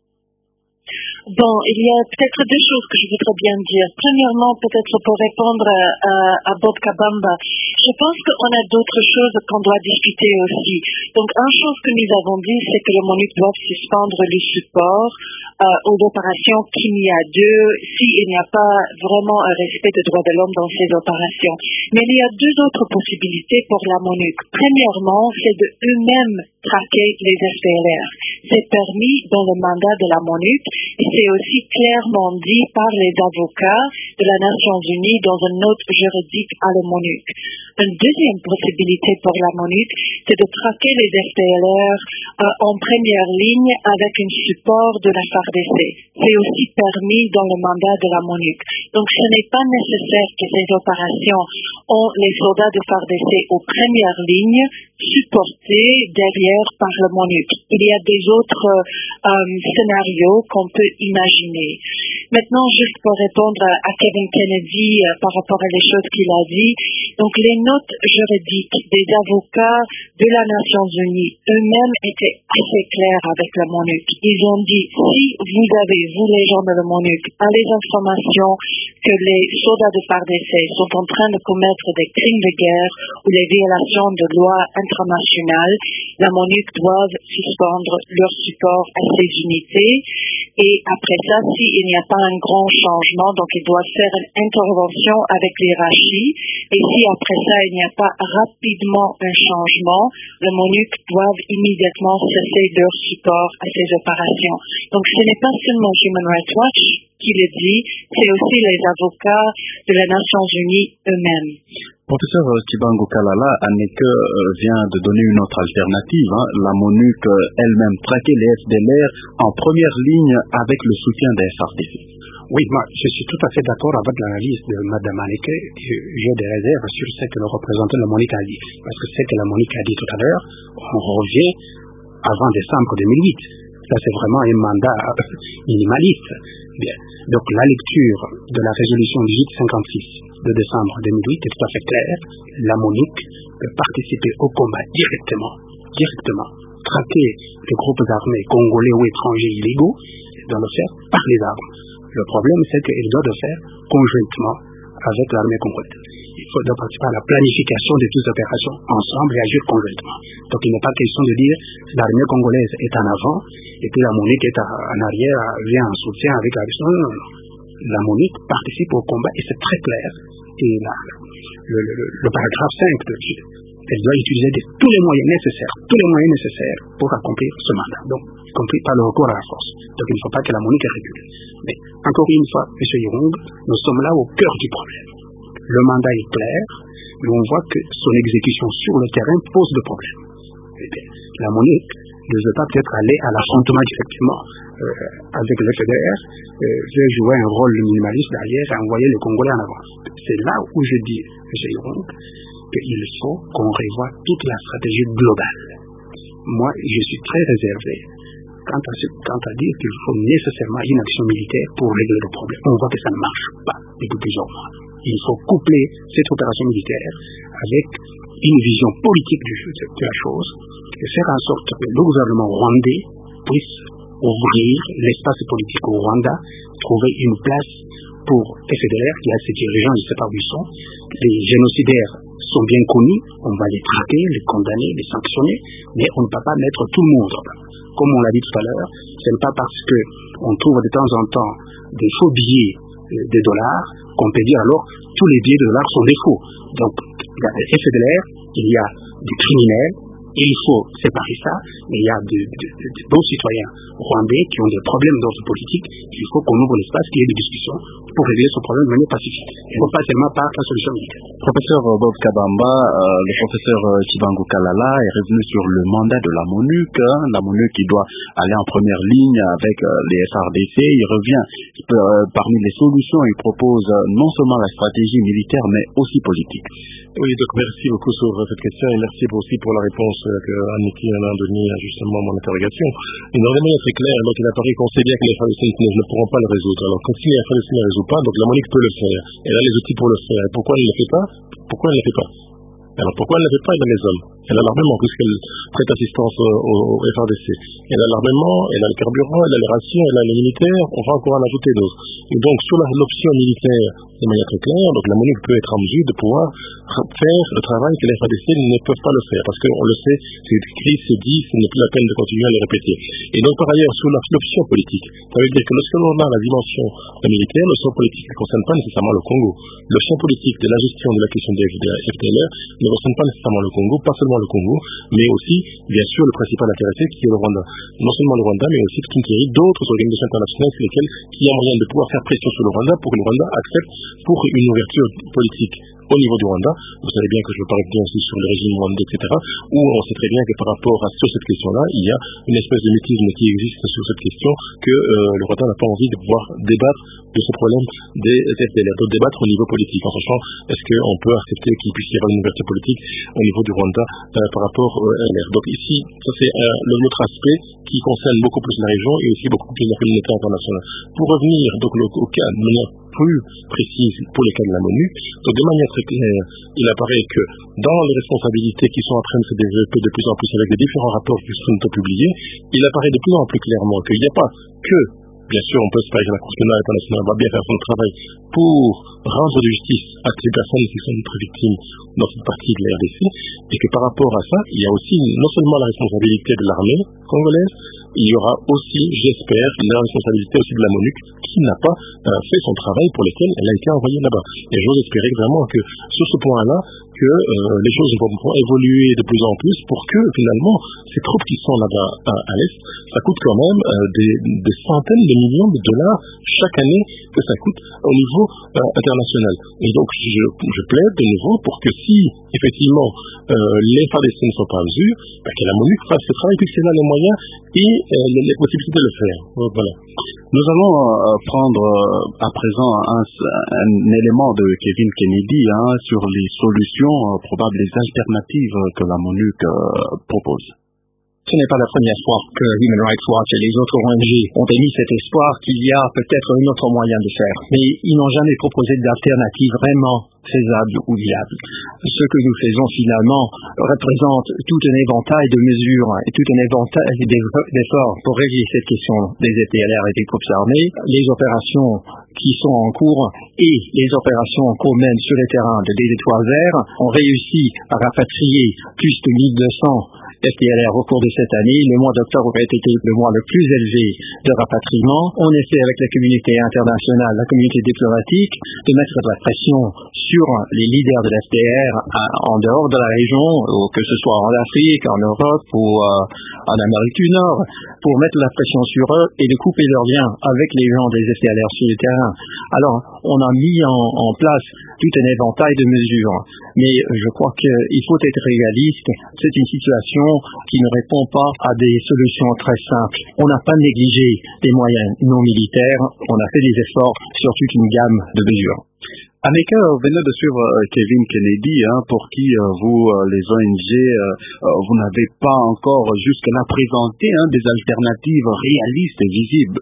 Bon, il y a peut-être deux choses que je voudrais bien dire. Premièrement, peut-être pour répondre à, à, à Bob Kabamba, je pense qu'on a d'autres choses qu'on doit discuter aussi. Donc, une chose que nous avons dit, c'est que le MONUC doit suspendre le support euh, aux opérations qu'il y a deux, s'il n'y a pas vraiment un respect des droits de l'homme dans ces opérations. Mais il y a deux autres possibilités pour la MONUC. Premièrement, c'est de eux-mêmes traquer les F D L R. C'est permis dans le mandat de la MONUC. C'est aussi clairement dit par les avocats de la Nations Unies dans une note juridique à la MONUC. Une deuxième possibilité pour la MONUC, c'est de traquer les F D L R euh, en première ligne avec un support de la F A R D C. C'est aussi permis dans le mandat de la MONUC. Donc ce n'est pas nécessaire que ces opérations ont les soldats de F A R D C aux premières lignes supportés derrière par le MONUC. Il y a des autres euh, scénarios qu'on peut imaginer. Maintenant, juste pour répondre à Kevin Kennedy euh, par rapport à les choses qu'il a dit, donc les notes juridiques des avocats de la Nations Unies eux-mêmes étaient assez claires avec le MONUC. Ils ont dit, si vous avez, vous les gens de la MONUC, les informations que les soldats de F A R D C sont en train de commettre des crimes de guerre ou des violations de lois internationales, la MONUC doit suspendre leur support à ces unités. Et après ça, s'il n'y a pas un grand changement, donc ils doivent faire une intervention avec l'hierarchie. Et si après ça, il n'y a pas rapidement un changement, le MONUC doit immédiatement cesser leur support à ces opérations. Donc ce n'est pas seulement Human Rights Watch qui le dit, c'est aussi les avocats de la Nations Unies eux-mêmes. Professeur Chibango Kalala, Anneke vient de donner une autre alternative. Hein. La MONUC elle-même traquait les F D L R en première ligne avec le soutien des F A R D C. Oui, moi, je suis tout à fait d'accord avec l'analyse de Mme Anneke. J'ai des réserves sur ce que le représentant de la MONUC a dit. Parce que ce que la MONUC a dit tout à l'heure, on revient avant décembre deux mille huit. Ça, c'est vraiment un mandat minimaliste. Bien. Donc, la lecture de la résolution dix-huit cinquante-six de décembre deux mille huit est tout à fait claire. La MONUC peut participer au combat directement, directement, traquer les groupes armés congolais ou étrangers illégaux, doit le faire par les armes. Le problème, c'est qu'il doit le faire conjointement avec l'armée congolaise. Il faut donc participer à la planification de toutes les opérations ensemble et agir conjointement. Donc il n'est pas question de dire l'armée congolaise est en avant et puis la MONUC est en arrière, vient en soutien avec la Russie. Non, non, non. La MONUC participe au combat et c'est très clair. Et la, le, le, le paragraphe cinq de elle doit utiliser de, tous les moyens nécessaires, tous les moyens nécessaires pour accomplir ce mandat. Donc, y compris par le recours à la force. Donc il ne faut pas que la MONUC recule. Mais encore une fois, M. Yurung, nous sommes là au cœur du problème. Le mandat est clair, mais on voit que son exécution sur le terrain pose des problèmes. Eh bien, la MONUC ne veut pas peut-être aller à l'affrontement directement euh, avec le F D R, euh, veut jouer un rôle minimaliste derrière et envoyer les Congolais en avant. C'est là où je dis, M. Yurung, qu'il faut qu'on revoie toute la stratégie globale. Moi, je suis très réservé quant à, ce, quant à dire qu'il faut nécessairement une action militaire pour régler le problème. On voit que ça ne marche pas depuis plusieurs mois. Il faut coupler cette opération militaire avec une vision politique du, de la chose et faire en sorte que le gouvernement rwandais puisse ouvrir l'espace politique au Rwanda, trouver une place pour F D L R qui a ses dirigeants, je ne sais pas où ils sont. Les génocidaires sont bien connus, on va les traquer, les condamner, les sanctionner, mais on ne peut pas mettre tout le monde. Comme on l'a dit tout à l'heure, ce n'est pas parce qu'on trouve de temps en temps des faux billets de dollars qu'on peut dire alors tous les billets de dollars sont des faux. Donc, il y a des F D L R, il y a des criminels, et il faut séparer ça, mais il y a de, de, de, de bons citoyens rwandais qui ont des problèmes d'ordre politique. Il faut qu'on ouvre l'espace, qu'il y ait des discussions pour régler ce problème de manière pacifique. Et non pas seulement par la solution militaire. Professeur Bob Kabamba, euh, le professeur Chibangu Kalala est revenu sur le mandat de la MONUC, hein, la MONUC qui doit aller en première ligne avec euh, les F R D C. Il revient euh, parmi les solutions, il propose euh, non seulement la stratégie militaire, mais aussi politique. Oui, donc merci beaucoup sur cette question et merci aussi pour la réponse que Aniki a donnée à justement mon interrogation. Une manière très claire, donc il apparaît qu'on sait bien que les F R D C ne pourront pas le résoudre. Alors quand si les F R D C ne le résout pas, donc la MONUC peut le faire. Elle a les outils pour le faire. Et pourquoi elle ne le fait pas? Pourquoi elle ne le fait pas? Alors pourquoi elle ne le fait pas? Elle a les hommes. Elle a l'armement, puisqu'elle prête assistance au, au F R D C. Elle a l'armement, elle a le carburant, elle a les rations, elle a les militaires, on va encore en ajouter d'autres. Et donc sur l'option militaire, de manière très claire, donc la MONUC peut être en mesure de pouvoir faire le travail que les F R D C ne peuvent pas le faire, parce qu'on le sait, c'est écrit, c'est dit, ce n'est plus la peine de continuer à le répéter. Et donc par ailleurs, sur l'option politique, ça veut dire que lorsque l'on a la dimension militaire, l'option politique ne concerne pas nécessairement le Congo. L'option politique de la gestion de la question des F D L R ne concerne pas nécessairement le Congo, pas seulement le Congo, mais aussi, bien sûr, le principal intéressé qui est le Rwanda. Non seulement le Rwanda, mais aussi toute une série d'autres organisations internationales sur lesquelles il y a moyen de pouvoir faire pression sur le Rwanda pour que le Rwanda accepte pour une ouverture politique au niveau du Rwanda. Vous savez bien que je parle bien aussi sur le régime rwandais, et cetera, où on sait très bien que par rapport à sur cette question-là, il y a une espèce de mutisme qui existe sur cette question, que euh, le Rwanda n'a pas envie de pouvoir débattre de ce problème des F D L R, de débattre au niveau politique, en sachant est-ce qu'on peut accepter qu'il puisse y avoir une ouverture politique au niveau du Rwanda euh, par rapport au L R. Donc ici, ça c'est euh, l'autre aspect qui concerne beaucoup plus la région et aussi beaucoup plus la communauté internationale. Pour revenir donc au, au cas de manière plus précise pour les cas de la MONUC, donc de manière très claire, il apparaît que dans les responsabilités qui sont en train de se développer de plus en plus avec les différents rapports qui sont publiés, il apparaît de plus en plus clairement qu'il n'y a pas que, bien sûr, on peut se dire que la Cour pénale internationale va bien faire son travail pour rendre justice à ces personnes qui sont très victimes dans cette partie de la R D C, et que par rapport à ça, il y a aussi non seulement la responsabilité de l'armée congolaise, il y aura aussi, j'espère, la responsabilité aussi de la MONUC qui n'a pas euh, fait son travail pour lequel elle a été envoyée là-bas. Et j'ose espérer vraiment que sur ce point-là, que euh, les choses vont, vont évoluer de plus en plus pour que finalement ces troupes qui sont là-bas à, à l'Est, ça coûte quand même euh, des, des centaines de millions de dollars chaque année que ça coûte au niveau euh, international. Et donc je, je plaide de nouveau pour que si effectivement euh, les F A R D C ne sont pas en mesure, bah, que la MONUC fasse ce travail puisqu'elle a les moyens et euh, les, les possibilités de le faire. Voilà. Nous allons euh, prendre euh, à présent un, un élément de Kevin Kennedy hein, sur les solutions euh, probables, les alternatives que la MONUC euh, propose. Ce n'est pas la première fois que Human Rights Watch et les autres O N G ont émis cet espoir qu'il y a peut-être un autre moyen de faire. Mais ils n'ont jamais proposé d'alternative vraiment faisable ou viable. Ce que nous faisons finalement représente tout un éventail de mesures et tout un éventail d'efforts pour régler cette question des F D L R et des groupes armés. Les opérations qui sont en cours et les opérations qu'on mène sur le terrain de des étoiles vertes ont réussi à rapatrier plus de mille deux cents F D L R au cours de cette année. Le mois d'octobre aurait été le mois le plus élevé de rapatriement. On essaie avec la communauté internationale, la communauté diplomatique, de mettre de la pression sur les leaders de l'F D R en dehors de la région, que ce soit en Afrique, en Europe ou euh, en Amérique du Nord, pour mettre la pression sur eux et de couper leurs liens avec les gens des F D L R sur le terrain. Alors, on a mis en, en place tout un éventail de mesures, mais je crois qu'il faut être réaliste. C'est une situation qui ne répond pas à des solutions très simples. On n'a pas négligé des moyens non militaires, on a fait des efforts sur toute une gamme de mesures. Aneka, venez de suivre euh, Kevin Kennedy, hein, pour qui euh, vous, euh, les O N G, euh, euh, vous n'avez pas encore jusque-là présenté hein, des alternatives réalistes et visibles.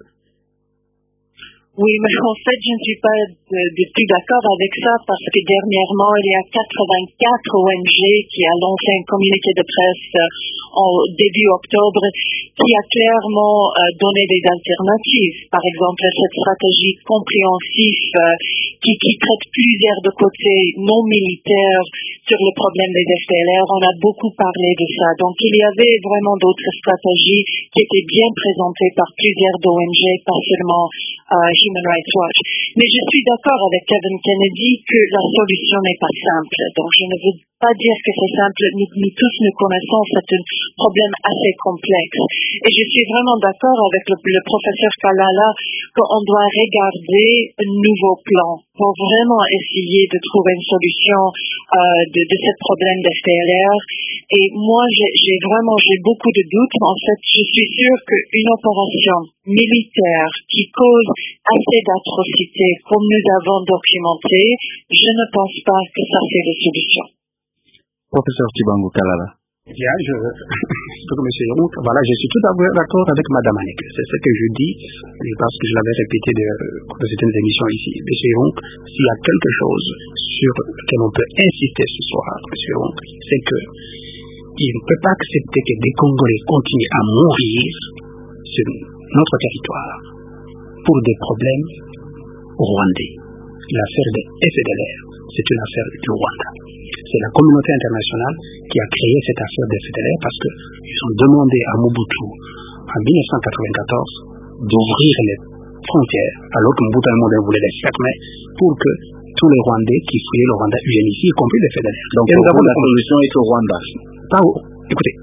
Oui, mais en fait, je ne suis pas de, de tout d'accord avec ça parce que dernièrement, il y a quatre-vingt-quatre O N G qui a lancé un communiqué de presse euh, en début octobre qui a clairement euh, donné des alternatives. Par exemple, cette stratégie compréhensive euh, qui, qui traite plusieurs de côtés non militaires sur le problème des F D L R. On a beaucoup parlé de ça. Donc, il y avait vraiment d'autres stratégies qui étaient bien présentées par plusieurs O N G, pas seulement euh, Human Rights Watch. Mais je suis d'accord avec Kevin Kennedy que la solution n'est pas simple. Donc, je ne veux pas dire que c'est simple. Nous, nous tous nous connaissons, c'est un problème assez complexe. Et je suis vraiment d'accord avec le, le professeur Kalala qu'on doit regarder un nouveau plan pour vraiment essayer de trouver une solution euh, de, de ce problème des F D L R. Et moi, j'ai, j'ai vraiment j'ai beaucoup de doutes. En fait, je suis sûre qu'une opération militaire qui cause assez d'atrocités comme nous avons documenté, je ne pense pas que ça c'est la solution. Professeur Tshibangu Kalala. Bien, je, comme M. Young, voilà, je suis tout à fait d'accord avec Mme Anek. C'est ce que je dis, parce que je l'avais répété de, de certaines émissions ici. M. Young, s'il y a quelque chose sur lequel on peut insister ce soir, M. Young, c'est que il ne peut pas accepter que des Congolais continuent à mourir sur notre territoire pour des problèmes rwandais. L'affaire des F D L R, c'est une affaire du Rwanda. C'est la communauté internationale qui a créé cette affaire des F D L R parce qu'ils ont demandé à Mobutu en mille neuf cent quatre-vingt-quatorze d'ouvrir les frontières, alors que Mobutu Monde voulait les fermer pour que tous les Rwandais qui fouillaient le Rwanda viennent ici, y compris les F D L R. Donc, pour vous, la solution est au Rwanda. Pas au, écoutez,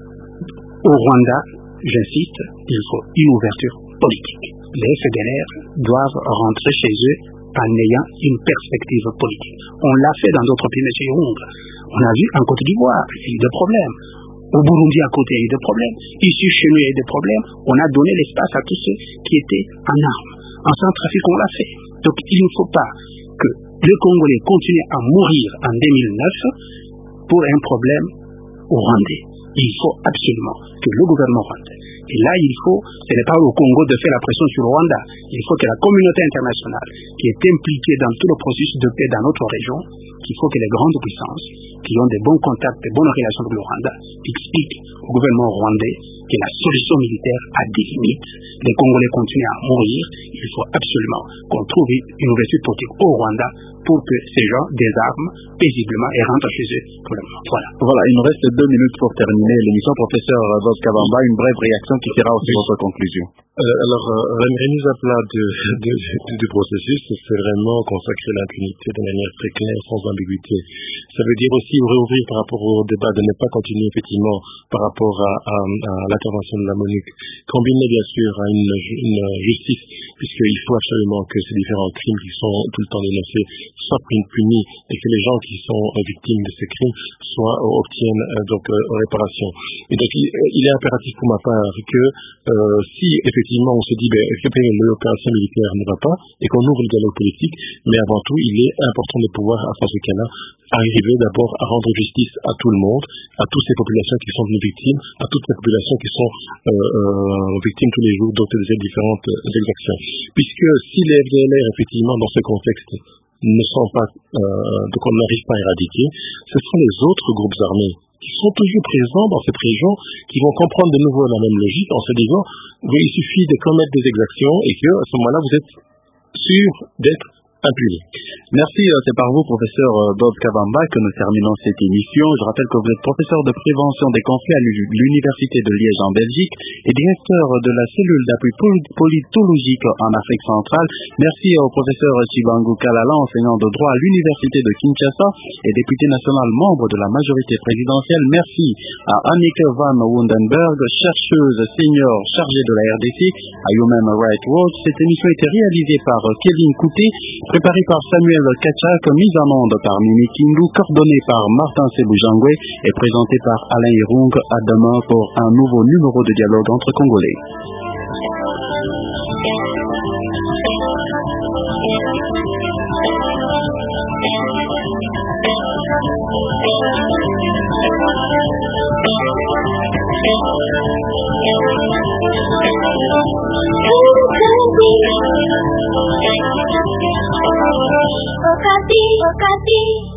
au Rwanda, j'insiste, il faut une ouverture politique. Les F D L R doivent rentrer chez eux en ayant une perspective politique. On l'a fait dans d'autres pays, M. Young. On a vu en Côte d'Ivoire, il y a eu des problèmes. Au Burundi, à côté, il y a eu des problèmes. Ici, chez nous, il y a eu des problèmes. On a donné l'espace à tous ceux qui étaient en armes. En Centrafrique, on l'a fait. Donc, il ne faut pas que les Congolais continuent à mourir en deux mille neuf pour un problème rwandais. Il faut absolument que le gouvernement rwandais, et là il faut, ce n'est pas au Congo de faire la pression sur le Rwanda, il faut que la communauté internationale qui est impliquée dans tout le processus de paix dans notre région, qu'il faut que les grandes puissances qui ont des bons contacts, des bonnes relations avec le Rwanda, expliquent au gouvernement rwandais que la solution militaire a des limites. Les Congolais continuent à mourir. Il faut absolument qu'on trouve une ouverture politique au Rwanda pour que ces gens désarment paisiblement et rentrent chez eux pour le moment. Voilà. Voilà, il nous reste deux minutes pour terminer l'émission. Professeur Bob Kabamba, une brève réaction qui sera aussi votre conclusion. Euh, alors, euh, la remise à plat du, du, du, du processus, c'est vraiment consacrer l'impunité de manière très claire, sans ambiguïté. Ça veut dire aussi réouvrir par rapport au débat, de ne pas continuer effectivement par rapport à, à, à l'intervention de la MONUC, combiner bien sûr à une, une justice puisqu'il faut absolument que ces différents crimes qui sont tout le temps dénoncés soient punis et que les gens qui sont victimes de ces crimes soient, obtiennent euh, donc euh, réparation. Et donc il, il est impératif pour ma part que euh, si effectivement on se dit ben, que l'opération militaire ne va pas et qu'on ouvre le dialogue politique, mais avant tout il est important de pouvoir à ce cas-là arriver d'abord à rendre justice à tout le monde, à toutes ces populations qui sont devenues victimes, à toutes ces populations qui sont euh, euh, victimes tous les jours de ces différentes euh, exactions. Puisque si les F D L R effectivement dans ce contexte ne sont pas, euh, donc on n'arrive pas à éradiquer, ce sont les autres groupes armés qui sont toujours présents dans cette région, qui vont comprendre de nouveau la même logique en se disant, oui, il suffit de commettre des exactions et que à ce moment-là vous êtes sûr d'être impunis. Merci, c'est par vous, professeur Bob Kavamba, que nous terminons cette émission. Je rappelle que vous êtes professeur de prévention des conflits à l'Université de Liège en Belgique et directeur de la cellule d'appui politologique en Afrique centrale. Merci au professeur Chibangu Kalala, enseignant de droit à l'Université de Kinshasa et député national membre de la majorité présidentielle. Merci à Anneke van Wundenberg, chercheuse senior chargée de la R D C à Human Rights Watch. Cette émission a été réalisée par Kevin Couté, préparée par Samuel Kachak, mise en onde par Mimi Kindu, coordonnée par Martin Sebujangwe et présentée par Alain Irung. À demain pour un nouveau numéro de dialogue entre Congolais. Okati, Okati.